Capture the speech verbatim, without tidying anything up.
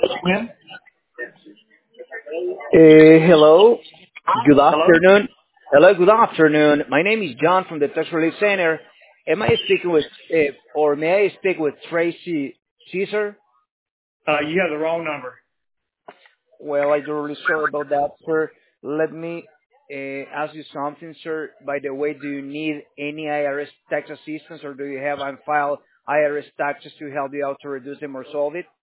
Win? Uh, hello. Good Hello? afternoon. Hello. Good afternoon. My name is John from the Tax Relief Center. Am I speaking with, uh, or may I speak with Tracy Caesar? Uh, you have the wrong number. Well, I'm really sorry about that, sir. Let me uh, ask you something, sir. By the way, do you need any I R S tax assistance, or do you have on file I R S taxes to help you out to reduce them or solve it?